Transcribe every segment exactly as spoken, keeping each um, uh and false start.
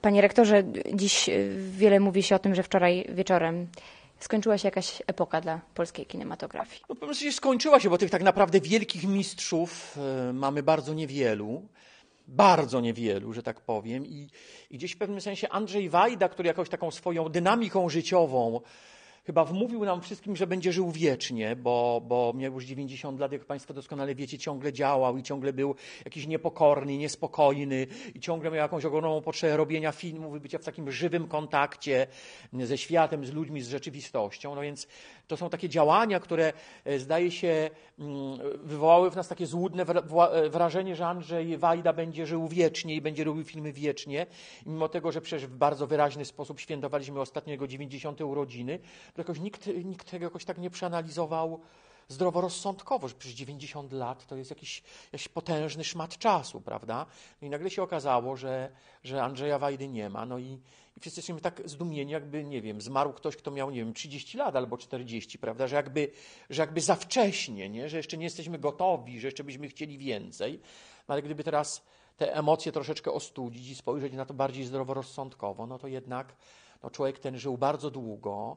Panie rektorze, dziś wiele mówi się o tym, że wczoraj wieczorem skończyła się jakaś epoka dla polskiej kinematografii. No, powiem sobie, skończyła się, bo tych tak naprawdę wielkich mistrzów y, mamy bardzo niewielu. Bardzo niewielu, że tak powiem. I, I gdzieś w pewnym sensie Andrzej Wajda, który jakąś taką swoją dynamiką życiową chyba wmówił nam wszystkim, że będzie żył wiecznie, bo, bo miał już dziewięćdziesiąt lat, jak Państwo doskonale wiecie, ciągle działał i ciągle był jakiś niepokorny, niespokojny i ciągle miał jakąś ogromną potrzebę robienia filmów i bycia w takim żywym kontakcie ze światem, z ludźmi, z rzeczywistością. No więc to są takie działania, które zdaje się wywołały w nas takie złudne wrażenie, że Andrzej Wajda będzie żył wiecznie i będzie robił filmy wiecznie. Mimo tego, że przecież w bardzo wyraźny sposób świętowaliśmy ostatnio jego dziewięćdziesiąte urodziny, to jakoś nikt, nikt tego jakoś tak nie przeanalizował zdroworozsądkowo, że przecież dziewięćdziesiąt lat to jest jakiś, jakiś potężny szmat czasu, prawda? No i nagle się okazało, że, że Andrzeja Wajdy nie ma. No i, i wszyscy jesteśmy tak zdumieni, jakby, nie wiem, zmarł ktoś, kto miał, nie wiem, trzydzieści lat albo czterdzieści, prawda? Że jakby, że jakby za wcześnie, nie? Że jeszcze nie jesteśmy gotowi, że jeszcze byśmy chcieli więcej. No ale gdyby teraz te emocje troszeczkę ostudzić i spojrzeć na to bardziej zdroworozsądkowo, no to jednak no człowiek ten żył bardzo długo.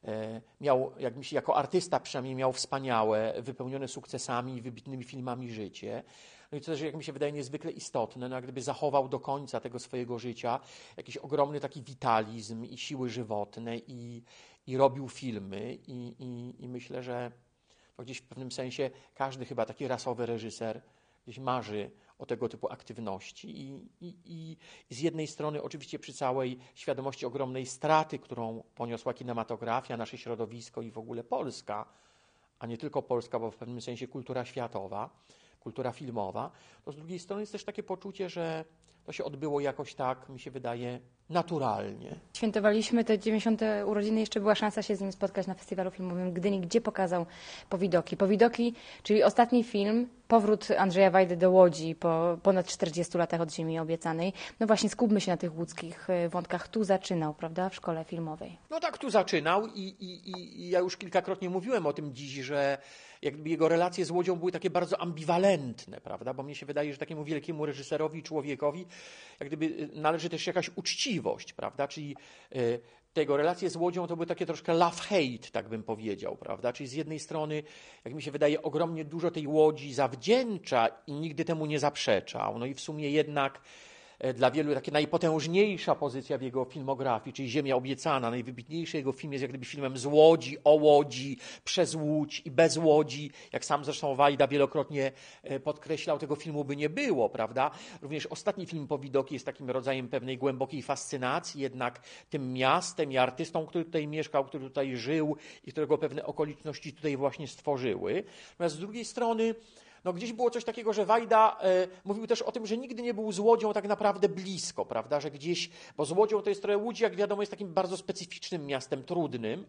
Miał, jak mi się, jako artysta przynajmniej miał wspaniałe, wypełnione sukcesami i wybitnymi filmami życie. No i to też, jak mi się wydaje, niezwykle istotne, no jak gdyby zachował do końca tego swojego życia jakiś ogromny taki witalizm i siły żywotne i, i robił filmy i, i, i myślę, że to gdzieś w pewnym sensie każdy chyba taki rasowy reżyser gdzieś marzy o tego typu aktywności i, i, i z jednej strony oczywiście przy całej świadomości ogromnej straty, którą poniosła kinematografia, nasze środowisko i w ogóle Polska, a nie tylko Polska, bo w pewnym sensie kultura światowa, kultura filmowa, to z drugiej strony jest też takie poczucie, że to się odbyło jakoś tak, mi się wydaje, naturalnie. Świętowaliśmy te dziewięćdziesiąte urodziny, jeszcze była szansa się z nim spotkać na festiwalu filmowym w Gdyni, gdzie pokazał Powidoki. Powidoki, czyli ostatni film, powrót Andrzeja Wajdy do Łodzi po ponad czterdziestu latach od Ziemi Obiecanej. No właśnie, skupmy się na tych łódzkich wątkach. Tu zaczynał, prawda, w szkole filmowej. No tak, tu zaczynał i, i, i ja już kilkakrotnie mówiłem o tym dziś, że jakby jego relacje z Łodzią były takie bardzo ambiwalentne, prawda, bo mnie się wydaje, że takiemu wielkiemu reżyserowi, człowiekowi, jak gdyby należy też jakaś uczciwość, prawda, czyli y, tego relacje z Łodzią to były takie troszkę love-hate, tak bym powiedział, prawda, czyli z jednej strony, jak mi się wydaje, ogromnie dużo tej Łodzi zawdzięcza i nigdy temu nie zaprzeczał, no i w sumie jednak dla wielu taka najpotężniejsza pozycja w jego filmografii, czyli Ziemia Obiecana, najwybitniejszy jego film jest jak gdyby filmem z Łodzi, o Łodzi, przez Łódź i bez Łodzi. Jak sam zresztą Wajda wielokrotnie podkreślał, tego filmu by nie było, prawda? Również ostatni film Powidoki jest takim rodzajem pewnej głębokiej fascynacji jednak tym miastem i artystą, który tutaj mieszkał, który tutaj żył i którego pewne okoliczności tutaj właśnie stworzyły. Natomiast z drugiej strony no gdzieś było coś takiego, że Wajda e, mówił też o tym, że nigdy nie był z Łodzią tak naprawdę blisko, prawda, że gdzieś, bo z Łodzią to jest trochę, Łódź, jak wiadomo, jest takim bardzo specyficznym miastem, trudnym.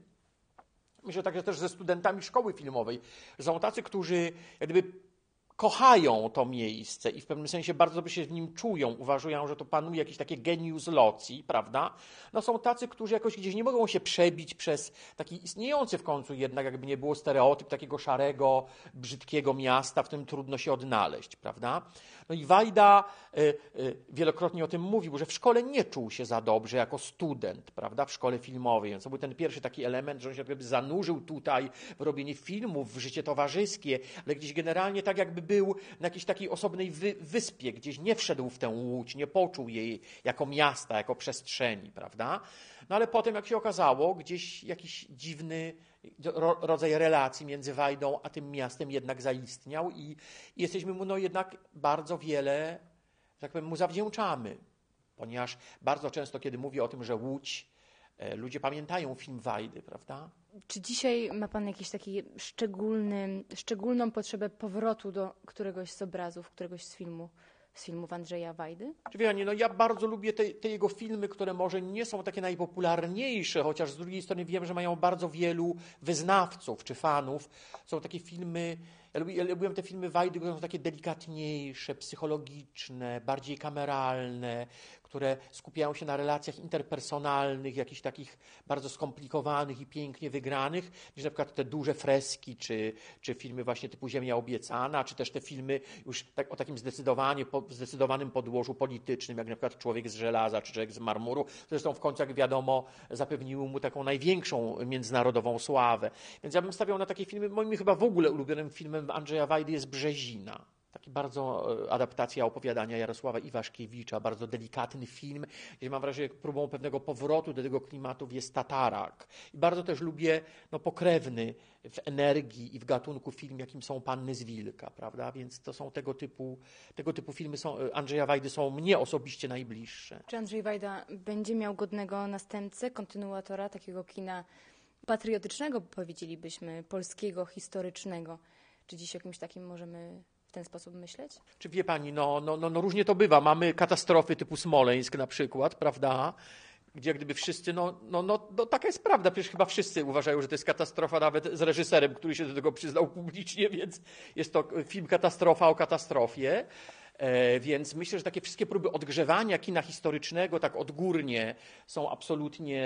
Myślę także też ze studentami szkoły filmowej, że są tacy, którzy jak gdyby kochają to miejsce i w pewnym sensie bardzo dobrze się w nim czują, uważają, że to panuje jakieś takie genius loci, prawda? No są tacy, którzy jakoś gdzieś nie mogą się przebić przez taki istniejący w końcu jednak, jakby nie było, stereotyp takiego szarego, brzydkiego miasta, w którym trudno się odnaleźć, prawda? No i Wajda y, y, wielokrotnie o tym mówił, że w szkole nie czuł się za dobrze jako student, prawda, w szkole filmowej, więc to był ten pierwszy taki element, że on się jakby zanurzył tutaj w robienie filmów, w życie towarzyskie, ale gdzieś generalnie tak jakby był na jakiejś takiej osobnej wy, wyspie, gdzieś nie wszedł w tę Łódź, nie poczuł jej jako miasta, jako przestrzeni, prawda? No ale potem, jak się okazało, gdzieś jakiś dziwny ro, rodzaj relacji między Wajdą a tym miastem jednak zaistniał i, i jesteśmy mu no jednak bardzo wiele, że tak powiem, mu zawdzięczamy, ponieważ bardzo często, kiedy mówię o tym, że Łódź, e, ludzie pamiętają film Wajdy, prawda? Czy dzisiaj ma Pan jakiś taki szczególny, szczególną potrzebę powrotu do któregoś z obrazów, któregoś z filmu, z filmów Andrzeja Wajdy? Czy wie Pani, no ja bardzo lubię te, te jego filmy, które może nie są takie najpopularniejsze, chociaż z drugiej strony wiem, że mają bardzo wielu wyznawców czy fanów. Są takie filmy, ja, lubię, ja lubiłem te filmy Wajdy, które są takie delikatniejsze, psychologiczne, bardziej kameralne, które skupiają się na relacjach interpersonalnych, jakichś takich bardzo skomplikowanych i pięknie wygranych, niż na przykład te duże freski, czy, czy filmy właśnie typu Ziemia obiecana, czy też te filmy już tak, o takim zdecydowanie, po, zdecydowanym podłożu politycznym, jak na przykład Człowiek z żelaza, czy Człowiek z marmuru. Zresztą w końcu, jak wiadomo, zapewniły mu taką największą międzynarodową sławę. Więc ja bym stawiał na takie filmy. Moim chyba w ogóle ulubionym filmem Andrzeja Wajdy jest Brzezina. Taki bardzo adaptacja opowiadania Jarosława Iwaszkiewicza, bardzo delikatny film, gdzie mam wrażenie, że próbą pewnego powrotu do tego klimatu jest Tatarak. I bardzo też lubię no, pokrewny w energii i w gatunku film, jakim są Panny z Wilka, prawda? Więc to są tego typu, tego typu filmy są, Andrzeja Wajdy są mnie osobiście najbliższe. Czy Andrzej Wajda będzie miał godnego następcę, kontynuatora takiego kina patriotycznego, powiedzielibyśmy, polskiego, historycznego? Czy dziś o jakimś takim możemy w ten sposób myśleć? Czy wie pani, no, no, no, no różnie to bywa. Mamy katastrofy typu Smoleńsk na przykład, prawda? Gdzie jak gdyby wszyscy, no, no, no, no taka jest prawda, przecież chyba wszyscy uważają, że to jest katastrofa, nawet z reżyserem, który się do tego przyznał publicznie, więc jest to film katastrofa o katastrofie. E, więc myślę, że takie wszystkie próby odgrzewania kina historycznego tak odgórnie są absolutnie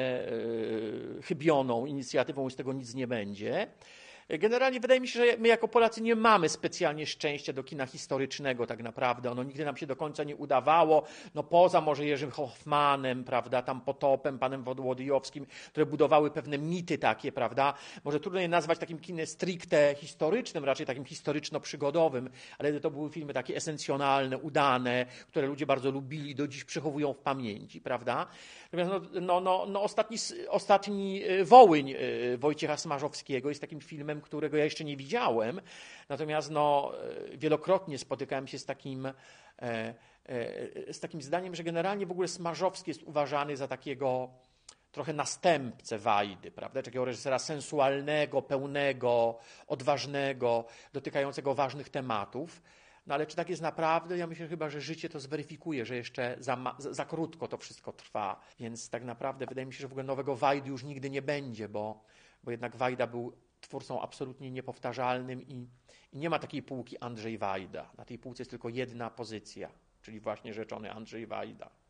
e, chybioną inicjatywą i z tego nic nie będzie. Generalnie wydaje mi się, że my jako Polacy nie mamy specjalnie szczęścia do kina historycznego tak naprawdę. Ono nigdy nam się do końca nie udawało, no poza może Jerzym Hoffmanem, prawda, tam Potopem, panem Wołodyjowskim, które budowały pewne mity takie, prawda. Może trudno je nazwać takim kinem stricte historycznym, raczej takim historyczno-przygodowym, ale to były filmy takie esencjonalne, udane, które ludzie bardzo lubili, do dziś przechowują w pamięci, prawda. Natomiast no, no, no, no ostatni, ostatni Wołyń Wojciecha Smarzowskiego jest takim filmem, którego ja jeszcze nie widziałem, natomiast no, wielokrotnie spotykałem się z takim, e, e, z takim zdaniem, że generalnie w ogóle Smarzowski jest uważany za takiego trochę następcę Wajdy, prawda? Takiego reżysera sensualnego, pełnego, odważnego, dotykającego ważnych tematów. No ale czy tak jest naprawdę? Ja myślę chyba, że życie to zweryfikuje, że jeszcze za, ma, za, za krótko to wszystko trwa. Więc tak naprawdę wydaje mi się, że w ogóle nowego Wajdy już nigdy nie będzie, bo, bo jednak Wajda był twórcą absolutnie niepowtarzalnym i, i nie ma takiej półki Andrzej Wajda. Na tej półce jest tylko jedna pozycja, czyli właśnie rzeczony Andrzej Wajda.